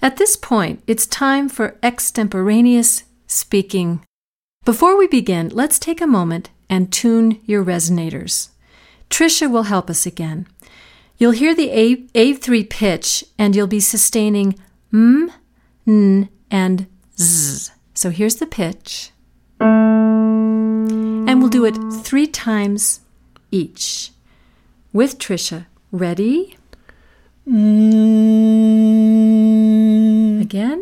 At this point, it's time for extemporaneous speaking. Before we begin, let's take a moment and tune your resonators. Tricia will help us again. You'll hear the A3 pitch, and you'll be sustaining m, n, and z. So here's the pitch. And we'll do it 3 times each. With Tricia. Ready? Again.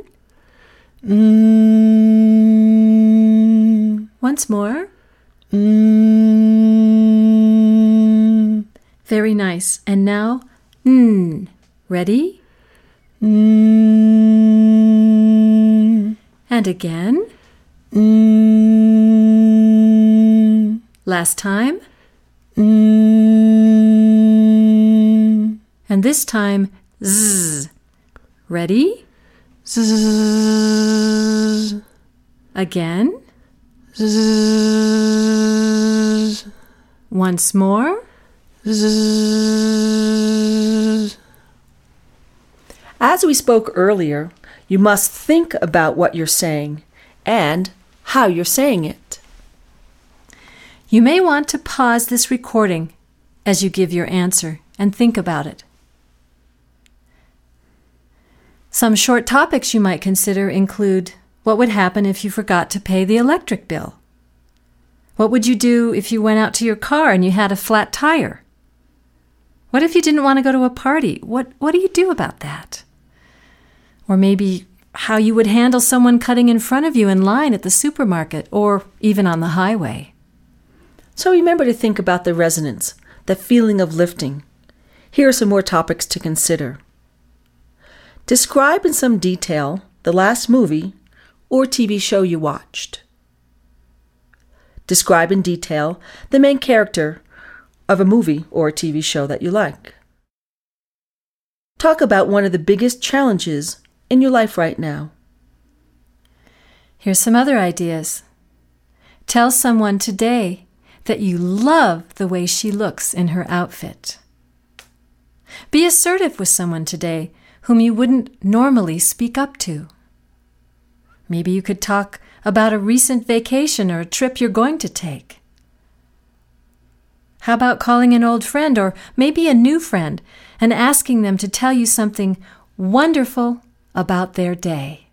Once more. Very nice. And now, n. Ready? And again. Last time. And this time, z. Ready? Z. Again. Z. Once more. Z. As we spoke earlier, you must think about what you're saying and how you're saying it. You may want to pause this recording as you give your answer and think about it. Some short topics you might consider include what would happen if you forgot to pay the electric bill? What would you do if you went out to your car and you had a flat tire? What if you didn't want to go to a party? What do you do about that? Or maybe how you would handle someone cutting in front of you in line at the supermarket or even on the highway. So remember to think about the resonance, the feeling of lifting. Here are some more topics to consider. Describe in some detail the last movie or TV show you watched. Describe in detail the main character of a movie or a TV show that you like. Talk about one of the biggest challenges in your life right now. Here's some other ideas. Tell someone today that you love the way she looks in her outfit. Be assertive with someone today whom you wouldn't normally speak up to. Maybe you could talk about a recent vacation or a trip you're going to take. How about calling an old friend or maybe a new friend and asking them to tell you something wonderful about their day?